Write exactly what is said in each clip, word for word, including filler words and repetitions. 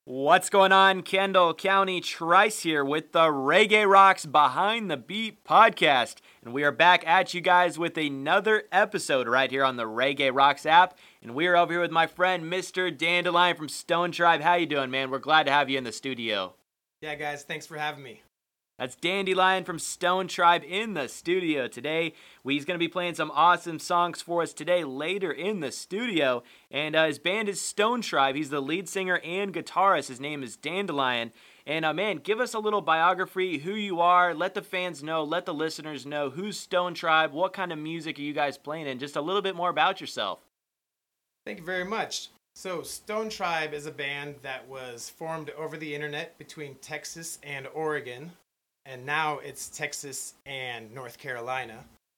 What's going on? Kendall County Trice here with the Reggae Rocks Behind the Beat podcast. And we are back at you guys with another episode right here on the Reggae Rocks app. And we are over here with my friend, Mister Dandelion from Stone Tribe. How you doing, man? We're glad to have you in the studio. Yeah, guys, thanks for having me. That's Dandelion from Stone Tribe in the studio today. He's going to be playing some awesome songs for us today later in the studio. And uh, his band is Stone Tribe. He's the lead singer and guitarist. His name is Dandelion. And uh, man, give us a little biography, who you are. Let the fans know, let the listeners know who's Stone Tribe, what kind of music are you guys playing, and just a little bit more about yourself. Thank you very much. So Stone Tribe is a band that was formed over the internet between Texas and Oregon. And now it's Texas and North Carolina.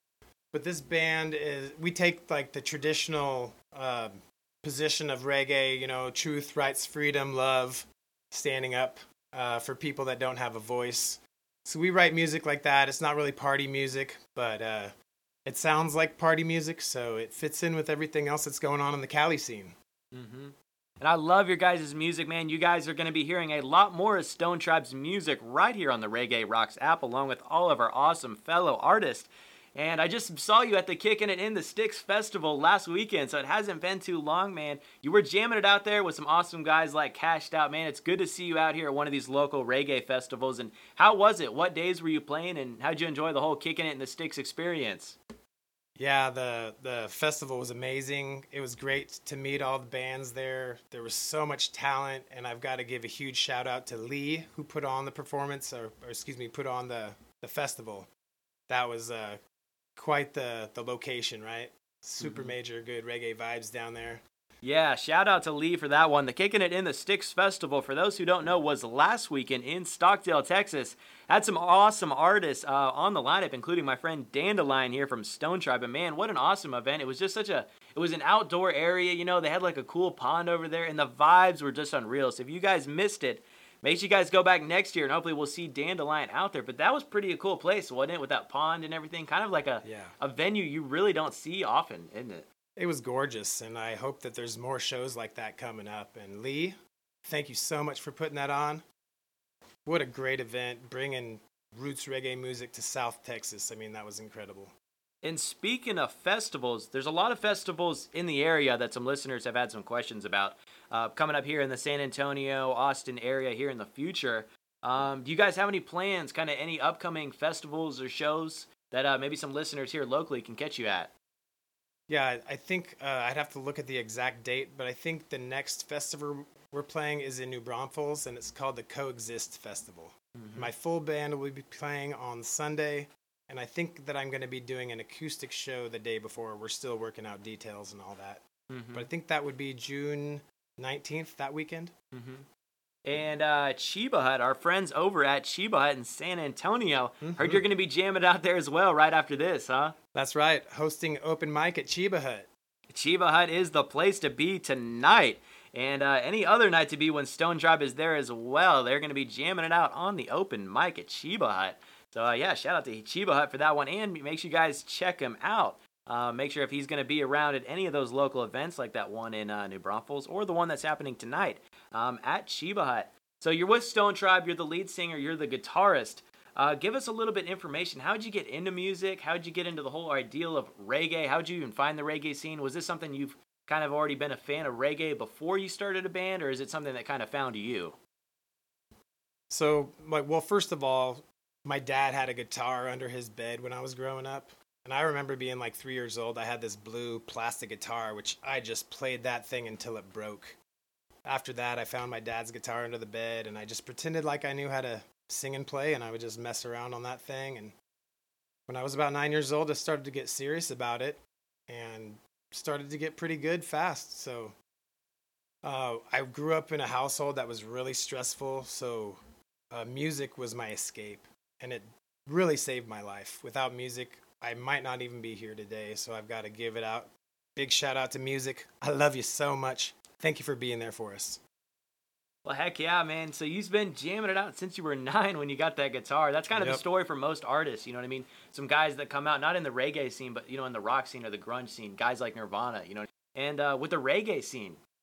But this band is, we take like the traditional uh, position of reggae, you know, truth, rights, freedom, love, standing up uh, for people that don't have a voice. So we write music like that. It's not really party music, but uh, it sounds like party music, so it fits in with everything else that's going on in the Cali scene. Mm-hmm. And I love your guys' music, man. You guys are going to be hearing a lot more of Stone Tribe's music right here on the Reggae Rocks app, along with all of our awesome fellow artists. And I just saw you at the Kicking It in the Sticks Festival last weekend, so it hasn't been too long, man. You were jamming it out there with some awesome guys like Cashed Out, man. It's good to see you out here at one of these local reggae festivals. And how was it? What days were you playing, and how'd you enjoy the whole Kicking It in the Sticks experience? Yeah, the the festival was amazing. It was great to meet all the bands there. There was so much talent, and I've got to give a huge shout out to Lee, who put on the performance, or, or excuse me, put on the, the festival. That was uh, quite the, the location, right? Super mm-hmm. major, good reggae vibes down there. Yeah, shout out to Lee for that one. The Kicking It in the Sticks Festival, for those who don't know, was last weekend in Stockdale, Texas. Had some awesome artists uh, on the lineup, including my friend Dandelion here from Stone Tribe. And man, what an awesome event. It was just such a, it was an outdoor area, you know, they had like a cool pond over there, and the vibes were just unreal. So if you guys missed it, make sure you guys go back next year, and hopefully we'll see Dandelion out there. But that was pretty a cool place, wasn't it, with that pond and everything? Kind of like a, yeah. a venue you really don't see often, isn't it? It was gorgeous, and I hope that there's more shows like that coming up. And Lee, thank you so much for putting that on. What a great event, bringing roots reggae music to South Texas. I mean, that was incredible. And speaking of festivals, there's a lot of festivals in the area that some listeners have had some questions about uh, coming up here in the San Antonio, Austin area here in the future. Um, do you guys have any plans, kind of any upcoming festivals or shows that uh, maybe some listeners here locally can catch you at? Yeah, I think uh, I'd have to look at the exact date, but I think the next festival we're playing is in New Braunfels, and it's called the Coexist Festival. Mm-hmm. My full band will be playing on Sunday, and I think that I'm going to be doing an acoustic show the day before. We're still working out details and all that. Mm-hmm. But I think that would be June nineteenth, that weekend. Mm-hmm. And uh, Chiba Hut, our friends over at Chiba Hut in San Antonio, mm-hmm. heard you're going to be jamming out there as well right after this, huh? That's right, hosting open mic at Chiba Hut. Chiba Hut is the place to be tonight. And uh, any other night to be when Stone Tribe is there as well. They're going to be jamming it out on the open mic at Chiba Hut. So uh, yeah, shout out to Chiba Hut for that one. And make sure you guys check him out. Uh, make sure if he's going to be around at any of those local events like that one in uh, New Braunfels or the one that's happening tonight um, at Chiba Hut. So you're with Stone Tribe. You're the lead singer. You're the guitarist. Uh, give us a little bit of information. How did you get into music? How did you get into the whole ideal of reggae? How did you even find the reggae scene? Was this something you've kind of already been a fan of reggae before you started a band, or is it something that kind of found you? So, like, well, first of all, my dad had a guitar under his bed when I was growing up. And I remember being like three years old. I had this blue plastic guitar, which I just played that thing until it broke. After that, I found my dad's guitar under the bed, and I just pretended like I knew how to sing and play, and I would just mess around on that thing. And when I was about nine years old, I started to get serious about it and started to get pretty good fast. So uh, I grew up in a household that was really stressful, so uh, music was my escape, and it really saved my life. Without music, I might not even be here today, so I've got to give it out. Big shout out to music. I love you so much. Thank you for being there for us. Well, heck yeah, man. So you've been jamming it out since you were nine when you got that guitar. That's kind of Yep. the story for most artists, you know what I mean? Some guys that come out, not in the reggae scene, but, you know, in the rock scene or the grunge scene, guys like Nirvana, you know. And uh, with the reggae scene,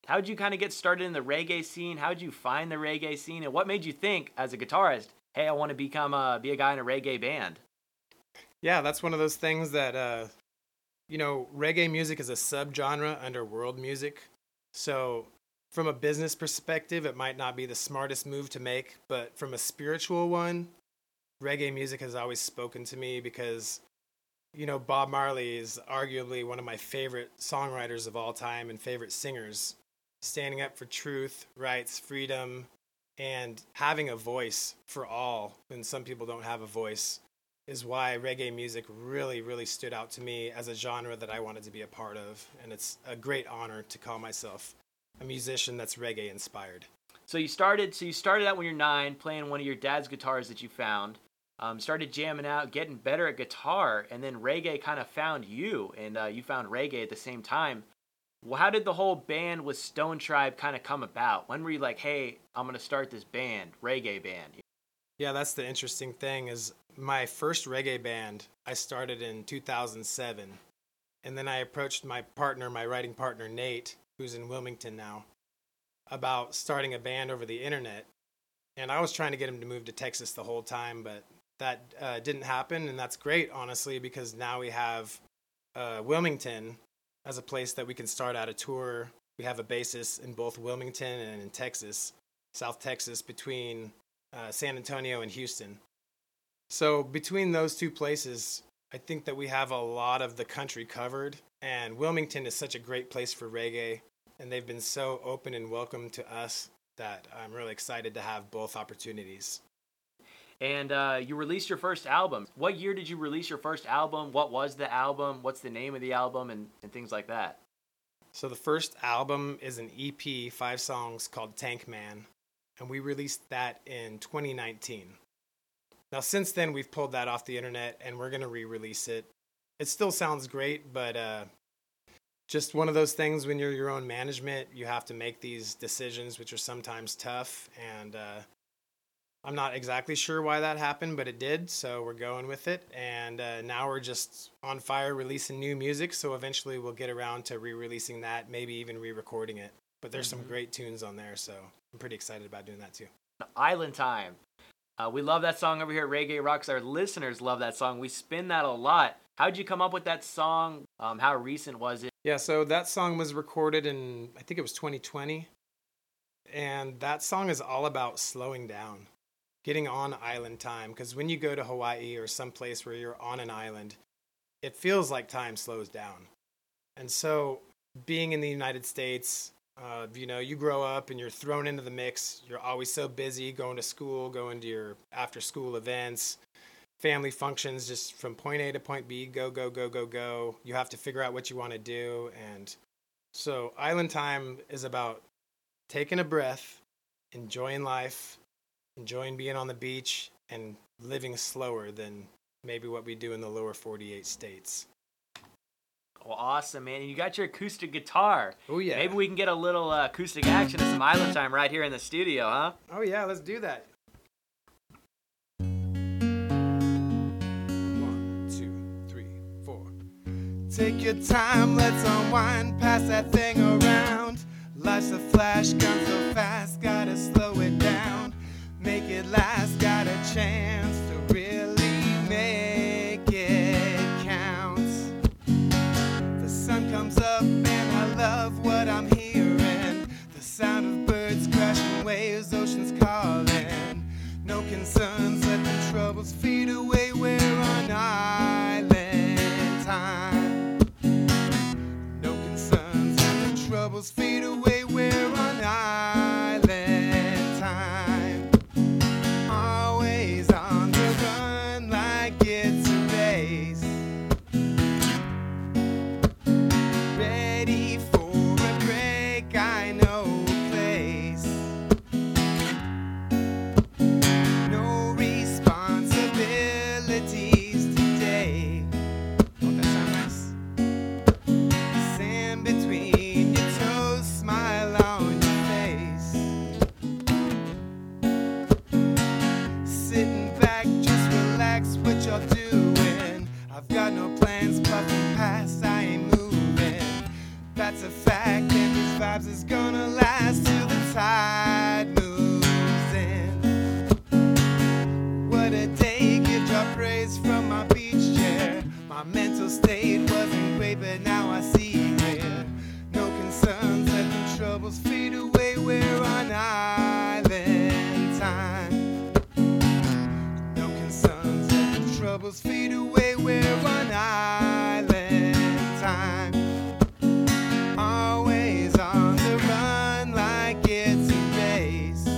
how'd you kind of get started in the reggae scene? How'd you find the reggae scene? And what made you think, as a guitarist, hey, I want to become a, be a guy in a reggae band? Yeah, that's one of those things that, uh, you know, reggae music is a subgenre under world music. So from a business perspective, it might not be the smartest move to make, but from a spiritual one, reggae music has always spoken to me because, you know, Bob Marley is arguably one of my favorite songwriters of all time and favorite singers, standing up for truth, rights, freedom, and having a voice for all when some people don't have a voice is why reggae music really, really stood out to me as a genre that I wanted to be a part of. And it's a great honor to call myself a musician that's reggae inspired. So you started, so you started out when you're nine, playing one of your dad's guitars that you found. Um, started jamming out, getting better at guitar, and then reggae kind of found you, and uh, you found reggae at the same time. Well, how did the whole band with Stone Tribe kind of come about? When were you like, hey, I'm going to start this band, reggae band? Yeah, that's the interesting thing is my first reggae band, I started in two thousand seven, and then I approached my partner, my writing partner, Nate, who's in Wilmington now, about starting a band over the internet. And I was trying to get him to move to Texas the whole time, but that uh, didn't happen, and that's great, honestly, because now we have uh, Wilmington as a place that we can start out a tour. We have a basis in both Wilmington and in Texas, South Texas, between uh, San Antonio and Houston. So between those two places, I think that we have a lot of the country covered, and Wilmington is such a great place for reggae, and they've been so open and welcome to us that I'm really excited to have both opportunities. And uh, you released your first album. What year did you release your first album? What was the album? What's the name of the album? And, and things like that. So the first album is an E P, five songs, called Tank Man. And we released that in twenty nineteen. Now, since then, we've pulled that off the internet, and we're going to re-release it. It still sounds great, but uh, just one of those things when you're your own management, you have to make these decisions, which are sometimes tough. And uh, I'm not exactly sure why that happened, but it did, so we're going with it. And uh, now we're just on fire releasing new music, so eventually we'll get around to re-releasing that, maybe even re-recording it. But there's mm-hmm. some great tunes on there, so I'm pretty excited about doing that too. Island Time. Uh, we love that song over here at Reggae Rocks. Our listeners love that song. We spin that a lot. How'd you come up with that song? Um, how recent was it? Yeah, so that song was recorded in, I think it was twenty twenty. And that song is all about slowing down, getting on island time. Because when you go to Hawaii or someplace where you're on an island, it feels like time slows down. And so being in the United States, uh, you know, you grow up and you're thrown into the mix. You're always so busy going to school, going to your after-school events, family functions, just from point A to point B, go, go, go, go, go. You have to figure out what you want to do. And so Island Time is about taking a breath, enjoying life, enjoying being on the beach, and living slower than maybe what we do in the lower forty-eight states. Well, awesome, man. And you got your acoustic guitar. Oh, yeah. Maybe we can get a little uh, acoustic action and some Island Time right here in the studio, huh? Oh, yeah, let's do that. Take your time, let's unwind, pass that thing around. Life's a flash, gone so fast, gotta slow it down. Make it last, got a chance to really make it count. The sun comes up and I love what I'm hearing. The sound of birds crashing waves, oceans calling. No concerns, let the troubles fade away, we're on island time. Troubles fade away, we're on island time. Always on the run like it's a race. Ready for a break, I know a place. No responsibility. tide moves in. What a day, give your praise from my beach chair. My mental state wasn't great, but now I see clear. No concerns, let the troubles fade away. We're on island time. No concerns, let the troubles fade away. We're on island time. Always on the run like it's a race.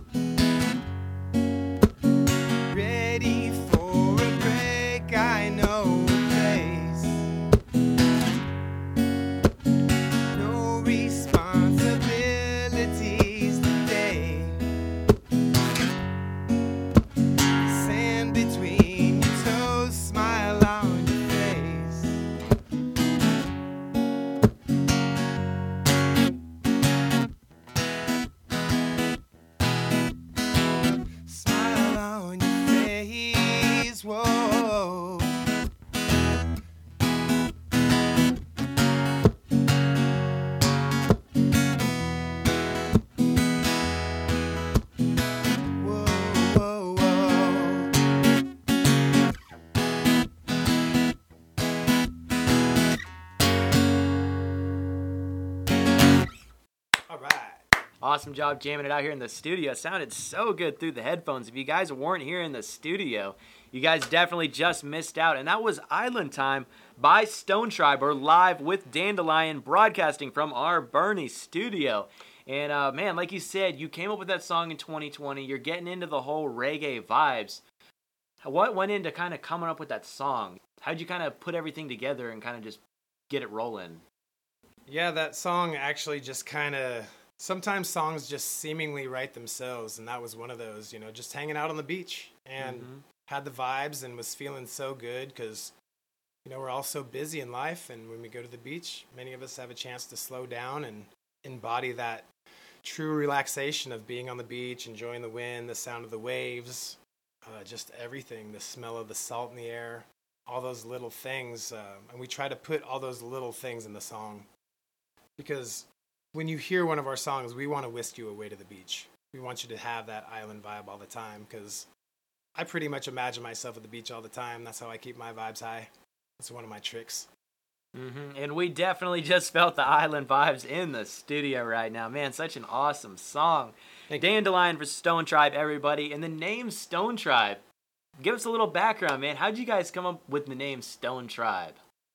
Ready for a break, I know a place. No responsibilities today. Sand between your toes, smile on your face. Smile on your face, whoa. Whoa, whoa, whoa. All right. Awesome job jamming it out here in the studio. It sounded so good through the headphones. If you guys weren't here in the studio, you guys definitely just missed out. And that was Island Time by Stone Tribe. We're live with Dandelion broadcasting from our Bernie studio. And uh, man, like you said, you came up with that song in twenty twenty. You're getting into the whole reggae vibes. What went into kind of coming up with that song? How'd you kind of put everything together and kind of just get it rolling? Yeah, that song actually just kind of, sometimes songs just seemingly write themselves, and that was one of those, you know, just hanging out on the beach and Mhm. had the vibes and was feeling so good because, you know, we're all so busy in life, and when we go to the beach, many of us have a chance to slow down and embody that true relaxation of being on the beach, enjoying the wind, the sound of the waves, uh, just everything, the smell of the salt in the air, all those little things, uh, and we try to put all those little things in the song. Because when you hear one of our songs, we want to whisk you away to the beach. We want you to have that island vibe all the time because I pretty much imagine myself at the beach all the time. That's how I keep my vibes high. That's one of my tricks. hmm And we definitely just felt the island vibes in the studio right now. Man, such an awesome song. Thank you. Dandelion for Stone Tribe, everybody. And the name Stone Tribe. Give us a little background, man. How'd you guys come up with the name Stone Tribe?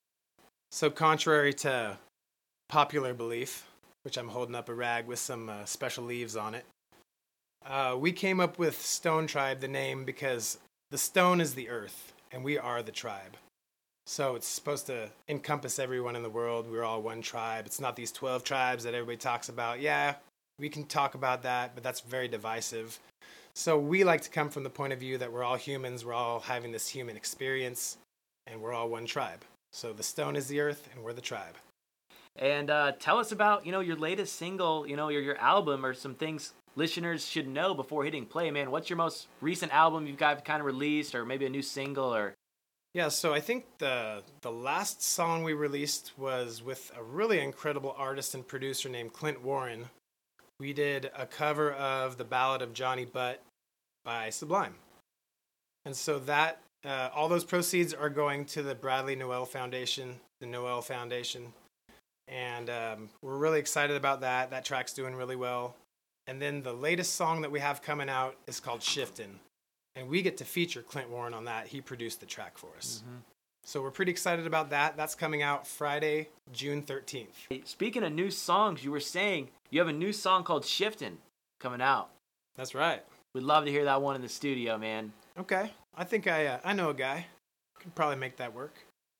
So contrary to popular belief, which I'm holding up a rag with some uh, special leaves on it, uh, we came up with Stone Tribe, the name, because the stone is the earth, and we are the tribe. So it's supposed to encompass everyone in the world. We're all one tribe. It's not these twelve tribes that everybody talks about. Yeah, we can talk about that, but that's very divisive. So we like to come from the point of view that we're all humans. We're all having this human experience, and we're all one tribe. So the stone is the earth, and we're the tribe. And uh, tell us about, you know, your latest single, you know, your, your album or some things listeners should know before hitting play, man. What's your most recent album you've got kind of released, or maybe a new single? Or Yeah, so I think the the last song we released was with a really incredible artist and producer named Clint Warren. We did a cover of The Ballad of Johnny Butt by Sublime. And so that, uh, all those proceeds are going to the Bradley Noel Foundation, the Noel Foundation. And um, we're really excited about that. That track's doing really well. And then the latest song that we have coming out is called Shiftin'. And we get to feature Clint Warren on that. He produced the track for us. Mhm. So we're pretty excited about that. That's coming out Friday, June thirteenth. Speaking of new songs, you were saying you have a new song called Shiftin' coming out. That's right. We'd love to hear that one in the studio, man. Okay. I think I uh, I know a guy. Can probably make that work.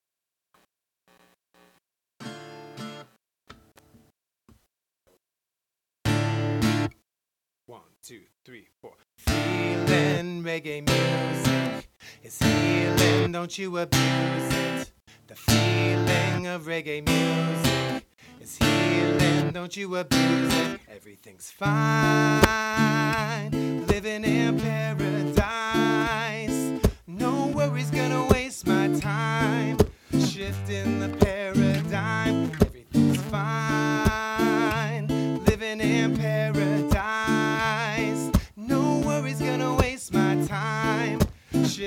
One, two, three, four. Feeling reggae music is healing, don't you abuse it. The feeling of reggae music is healing, don't you abuse it. Everything's fine, living in paradise. No worries, gonna waste my time, shifting the paradigm. Everything's fine, living in paradise.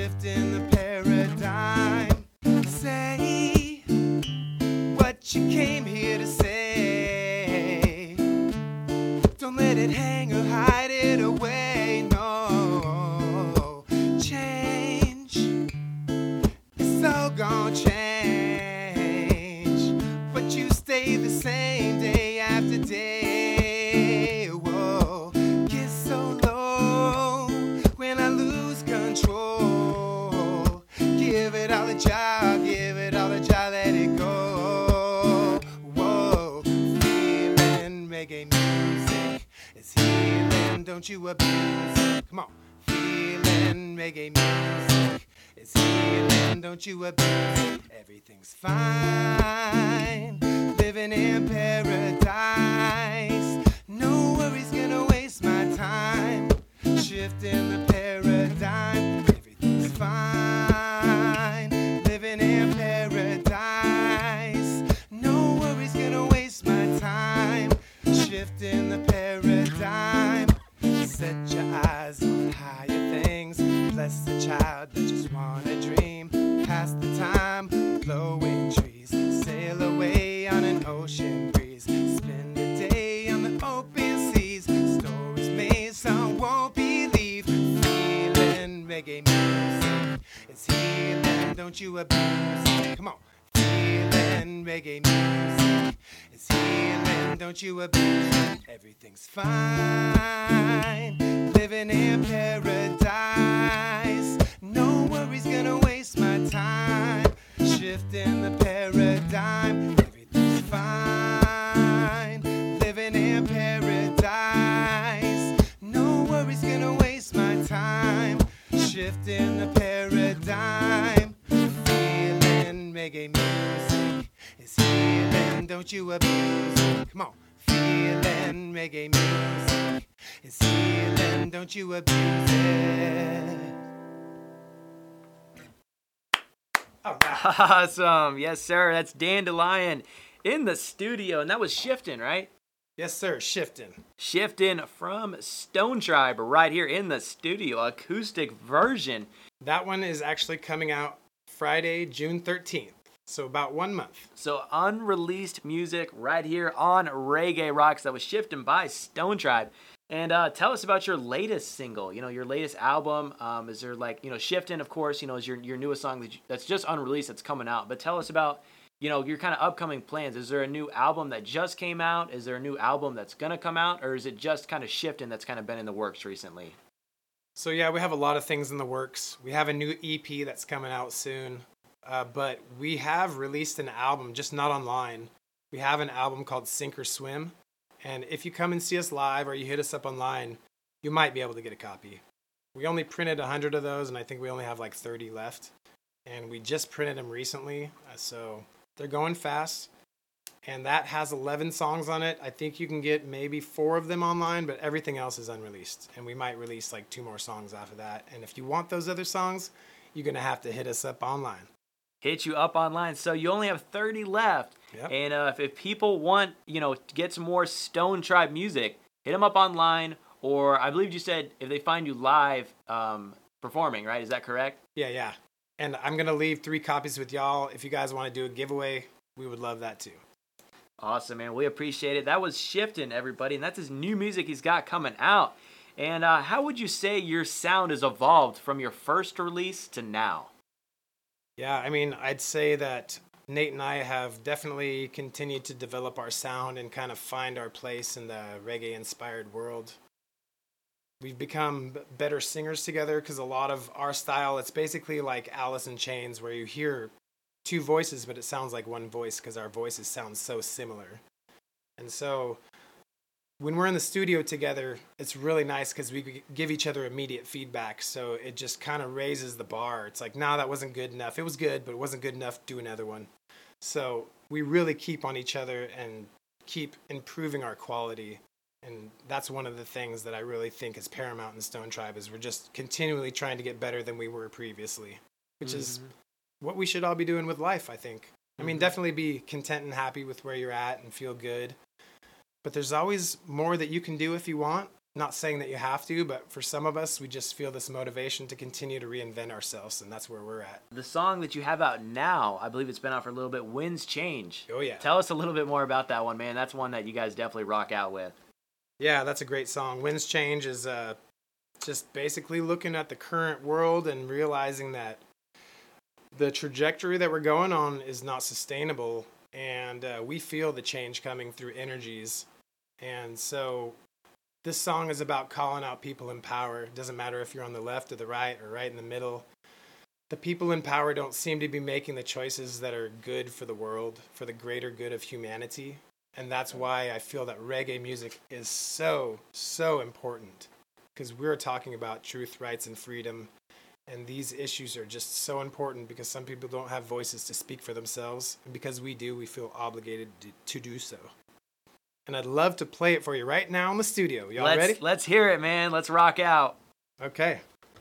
shifting the paradigm. Say what you came here to say. Don't let it hang or hide it away. No, change. It's all gonna change, but you stay the same day after day. Whoa, get so low when I lose control. Give it all a try, give it all a try, let it go. Whoa, feeling reggae music, it's healing, don't you abuse it. Come on, feeling reggae music, it's healing, don't you abuse it. Everything's fine, living in paradise. No worries gonna waste my time, shifting the paradigm. Everything's fine, living in paradise. No worries gonna waste my time, shifting the paradigm. Set your eyes on higher things. Bless the child that just wanna dream. Pass the time, blowing trees. Sail away on an ocean breeze. Spend a day on the open seas. Stories made some won't believe. Feeling reggae music, it's healing, don't you abuse it. Come on. Feeling reggae music, it's healing, don't you abuse it. Everything's fine, living in paradise. No worries gonna waste my time, shifting the paradigm. Everything's fine, living in paradise. No worries gonna waste my time, shifting the paradigm. Feeling reggae music, it's healing, don't you abuse it. Come on. Feeling reggae music, it's healing, don't you abuse it. All right. Awesome. Yes, sir. That's Dandelion in the studio. And that was Shifting, right? Yes, sir. Shifting. Shifting from Stone Tribe right here in the studio. Acoustic version. That one is actually coming out Friday, June thirteenth. So about one month. So unreleased music right here on Reggae Rocks. That was Shifting by Stone Tribe. And uh, tell us about your latest single, you know, your latest album. Um, is there like, you know, Shifting, of course, you know, is your, your newest song that you, that's just unreleased that's coming out. But tell us about, you know, your kind of upcoming plans. Is there a new album that just came out? Is there a new album that's going to come out? Or is it just kind of Shifting that's kind of been in the works recently? So yeah, we have a lot of things in the works. We have a new E P that's coming out soon. Uh, but we have released an album, just not online. We have an album called Sink or Swim. And if you come and see us live or you hit us up online, you might be able to get a copy. We only printed one hundred of those, and I think we only have like thirty left. And we just printed them recently, uh, so they're going fast. And that has eleven songs on it. I think you can get maybe four of them online, but everything else is unreleased. And we might release like two more songs after that. And if you want those other songs, you're going to have to hit us up online. Hit you up online. So you only have thirty left. Yep. And uh, if, if people want, you know, to get some more Stone Tribe music, hit them up online. Or I believe you said if they find you live um, performing, right? Is that correct? Yeah, yeah. And I'm going to leave three copies with y'all. If you guys want to do a giveaway, we would love that too. Awesome, man. We appreciate it. That was Shifting, everybody. And that's his new music he's got coming out. And uh, how would you say your sound has evolved from your first release to now? Yeah, I mean, I'd say that Nate and I have definitely continued to develop our sound and kind of find our place in the reggae-inspired world. We've become better singers together because a lot of our style, it's basically like Alice in Chains, where you hear two voices, but it sounds like one voice because our voices sound so similar. And so when we're in the studio together, it's really nice because we give each other immediate feedback. So it just kind of raises the bar. It's like, nah, that wasn't good enough. It was good, but it wasn't good enough. Do another one. So we really keep on each other and keep improving our quality. And that's one of the things that I really think is paramount in Stone Tribe, is we're just continually trying to get better than we were previously, which mm-hmm. is what we should all be doing with life, I think. Mm-hmm. I mean, definitely be content and happy with where you're at and feel good. But there's always more that you can do if you want. Not saying that you have to, but for some of us, we just feel this motivation to continue to reinvent ourselves, and that's where we're at. The song that you have out now, I believe it's been out for a little bit, Winds Change. Oh, yeah. Tell us a little bit more about that one, man. That's one that you guys definitely rock out with. Yeah, that's a great song. Winds Change is uh, just basically looking at the current world and realizing that the trajectory that we're going on is not sustainable, and uh, we feel the change coming through energies. And so this song is about calling out people in power. It doesn't matter if you're on the left or the right or right in the middle. The people in power don't seem to be making the choices that are good for the world, for the greater good of humanity. And that's why I feel that reggae music is so, so important. Because we're talking about truth, rights, and freedom. And these issues are just so important because some people don't have voices to speak for themselves. And because we do, we feel obligated to, to do so. And I'd love to play it for you right now in the studio. Y'all let's, ready? Let's hear it, man. Let's rock out. Okay.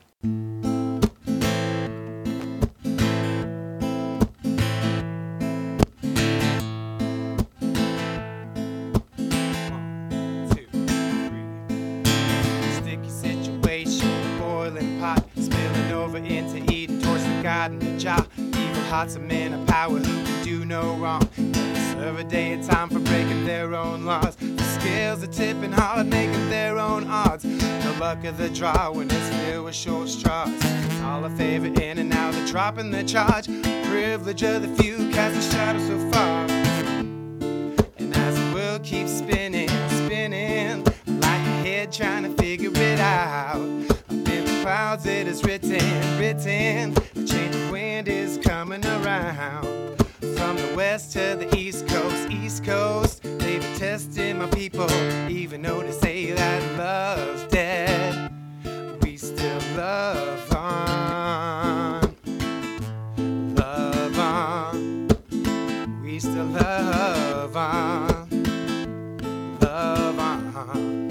Hearts of men of power who can do no wrong. Serve a day of time for breaking their own laws. The scales are tipping hard, making their own odds. The luck of the draw when it's filled with short straws. All a favor in and out, they're dropping the charge. Privilege of the few cast a shadow so far. And as the world keeps spinning, spinning, like a head trying to figure it out. Up in the clouds it is written, written. A change of wind is coming around. From the west to the east coast, east coast. They've been testing my people, even though they say that love's dead. We still love on, love on. We still love on, love on.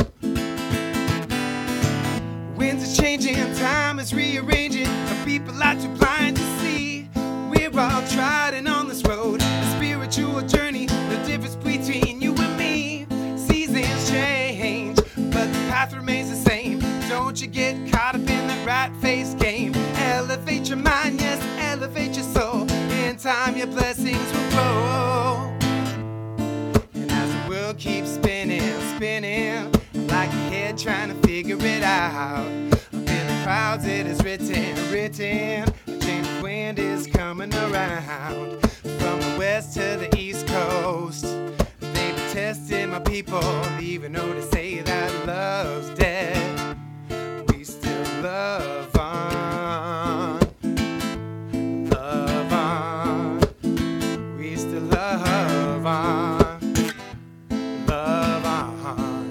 Winds are changing, time is rearranging. Some people are too blind to see. We're all trodden on this road, a spiritual journey. The difference between you and me, seasons change, but the path remains the same. Don't you get caught up in that rat face game. Elevate your mind, yes, elevate your soul. In time your blessings will grow. And as the world keeps spinning, spinning, like a head trying to figure it out. Up in the clouds it is written, written. A change of wind is coming around. From the west to the east coast, they've been testing my people, even though they say that love's dead. We still love on, love on. We still love on, love on.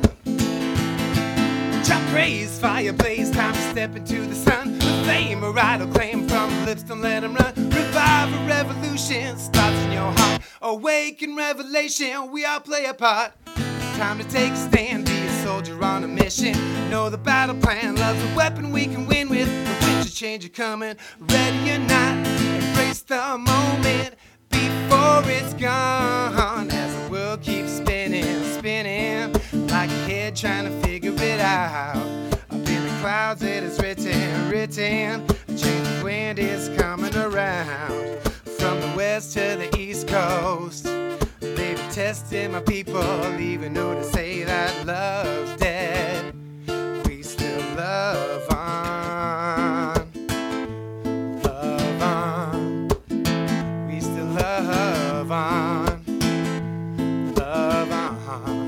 Chop praise, fire blaze, time to step into the sun. The flame, a idle claim from the lips, don't let them run. Revive a revolution, starts in your heart. Awaken revelation, we all play a part. Time to take a stand, be a soldier on a mission. Know the battle plan, love's a weapon we can win with. The winds of change are coming, ready or not. Embrace the moment before it's gone. As the world keeps spinning, spinning, like a head trying to figure it out. Up in the clouds it is written, written. A change of wind is coming around. From the west to the east coast, they've been testing my people, even though they say that love's dead. We still love on, love on. We still love on, love on.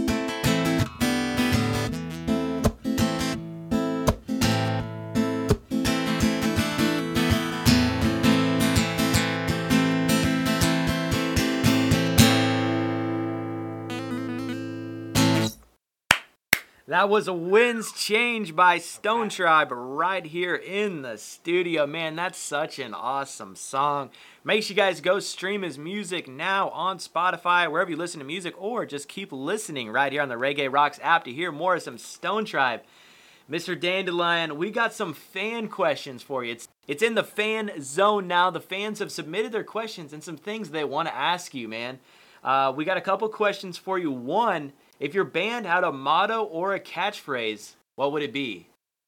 That was a Winds Change by Stone Tribe right here in the studio. Man, that's such an awesome song. Make sure you guys go stream his music now on Spotify, wherever you listen to music, or just keep listening right here on the Reggae Rocks app to hear more of some Stone Tribe. Mister Dandelion, we got some fan questions for you. It's, it's in the fan zone now. The fans have submitted their questions and some things they want to ask you, man. Uh, we got a couple questions for you. One If your band had a motto or a catchphrase, what would it be?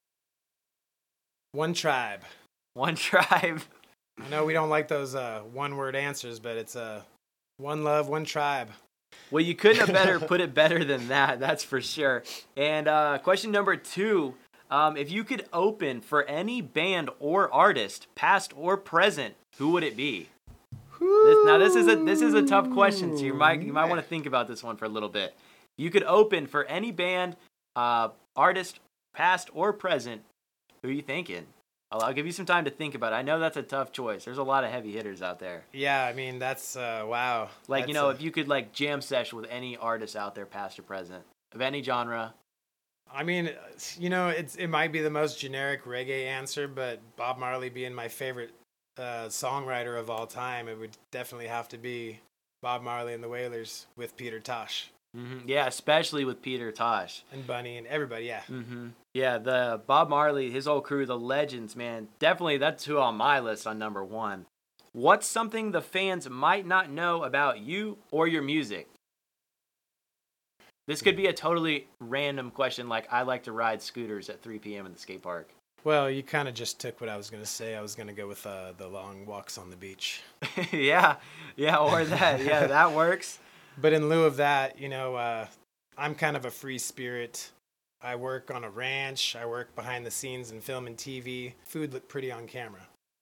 One tribe. One tribe. I know we don't like those uh, one-word answers, but it's uh, one love, one tribe. Well, you couldn't have better put it better than that, that's for sure. And uh, question number two, um, if you could open for any band or artist, past or present, who would it be? This, now this is a this is a tough question, so you might you might want to think about this one for a little bit. You could open for any band, uh, artist, past or present. Who are you thinking? I'll, I'll give you some time to think about it. I know that's a tough choice. There's a lot of heavy hitters out there. Yeah, I mean that's uh, wow. Like that's you know, a, if you could like jam sesh with any artist out there, past or present, of any genre. I mean, you know, it's it might be the most generic reggae answer, but Bob Marley being my favorite uh, songwriter of all time, it would definitely have to be Bob Marley and the Wailers with Peter Tosh. Mm-hmm. Yeah, especially with Peter Tosh. And Bunny and everybody, yeah. Mm-hmm. Yeah, the Bob Marley, his whole crew, the legends, man. Definitely, that's who on my list on number one. What's something the fans might not know about you or your music? This could be a totally random question, like I like to ride scooters at three p.m. in the skate park. Well, you kind of just took what I was going to say. I was going to go with uh, the long walks on the beach. yeah, yeah, or that. Yeah, that works. But in lieu of that, you know, uh, I'm kind of a free spirit. I work on a ranch. I work behind the scenes in film and T V. Food look pretty on camera.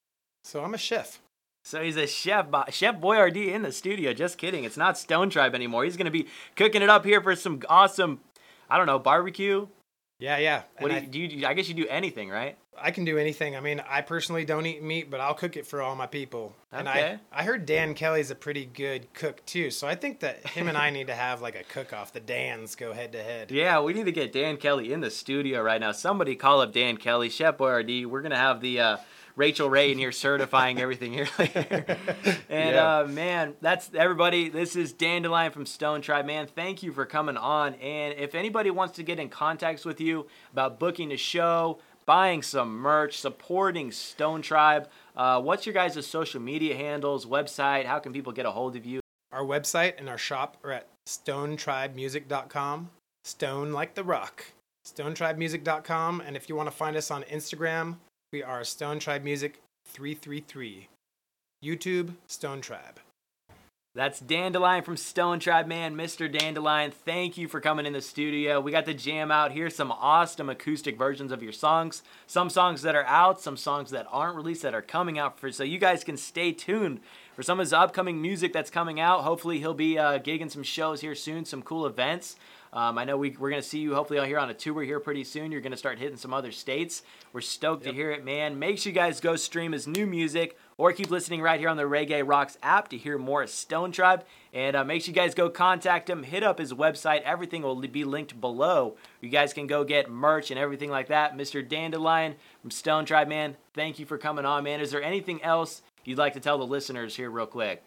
So I'm a chef. So he's a chef, Chef Boyardee in the studio. Just kidding. It's not Stone Tribe anymore. He's going to be cooking it up here for some awesome, I don't know, barbecue. Yeah, yeah. What do I, you, do you, I guess you do anything, right? I can do anything. I mean, I personally don't eat meat, but I'll cook it for all my people. And Okay. I, I heard Dan Kelly's a pretty good cook too. So I think that him and I need to have like a cook-off. The Dans go head to head. Yeah, we need to get Dan Kelly in the studio right now. Somebody call up Dan Kelly, Chef Boyardee. We're going to have the uh, Rachel Ray in here certifying everything here later. And Yeah. uh, man, that's everybody. This is Dandelion from Stone Tribe. Man, thank you for coming on. And if anybody wants to get in contact with you about booking a show, buying some merch, supporting Stone Tribe, uh, what's your guys' social media handles, website? How can people get a hold of you? Our website and our shop are at stone tribe music dot com. Stone like the rock. stone tribe music dot com. And if you want to find us on Instagram, we are Stone Tribe Music three three three. YouTube, Stone Tribe. That's Dandelion from Stone Tribe, man. Mister Dandelion, thank you for coming in the studio. We got the jam out. Here's some awesome acoustic versions of your songs. Some songs that are out, some songs that aren't released that are coming out. For so you guys can stay tuned for some of his upcoming music that's coming out. Hopefully he'll be uh, gigging some shows here soon, some cool events. Um, I know we, we're going to see you hopefully out here on a tour here pretty soon. You're going to start hitting some other states. We're stoked Yep. to hear it, man. Make sure you guys go stream his new music or keep listening right here on the Reggae Rocks app to hear more of Stone Tribe. And uh, make sure you guys go contact him. Hit up his website. Everything will be linked below. You guys can go get merch and everything like that. Mister Dandelion from Stone Tribe, man, thank you for coming on, man. Is there anything else you'd like to tell the listeners here real quick?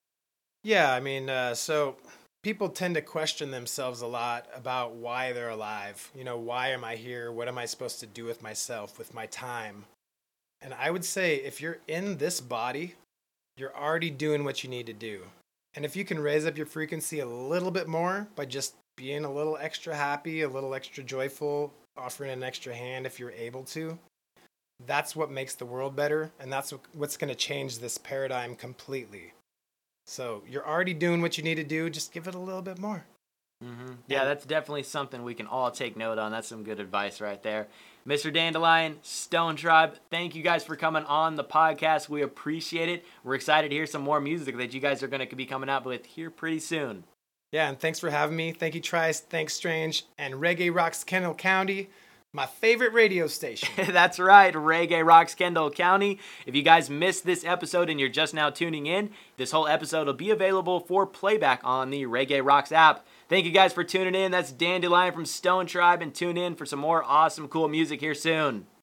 Yeah, I mean, uh, so people tend to question themselves a lot about why they're alive. You know, why am I here? What am I supposed to do with myself, with my time? And I would say if you're in this body, you're already doing what you need to do. And if you can raise up your frequency a little bit more by just being a little extra happy, a little extra joyful, offering an extra hand if you're able to, that's what makes the world better. And that's what's going to change this paradigm completely. So you're already doing what you need to do. Just give it a little bit more. Mm-hmm. Yeah, that's definitely something we can all take note on. That's some good advice right there. Mister Dandelion, Stone Tribe, thank you guys for coming on the podcast. We appreciate it. We're excited to hear some more music that you guys are going to be coming out with here pretty soon. Yeah, and thanks for having me. Thank you, Trice. Thanks, Strange. And Reggae Rocks Kendall County, my favorite radio station. That's right, Reggae Rocks Kendall County. If you guys missed this episode and you're just now tuning in, this whole episode will be available for playback on the Reggae Rocks app. Thank you guys for tuning in. That's Dandelion from Stone Tribe, and tune in for some more awesome, cool music here soon.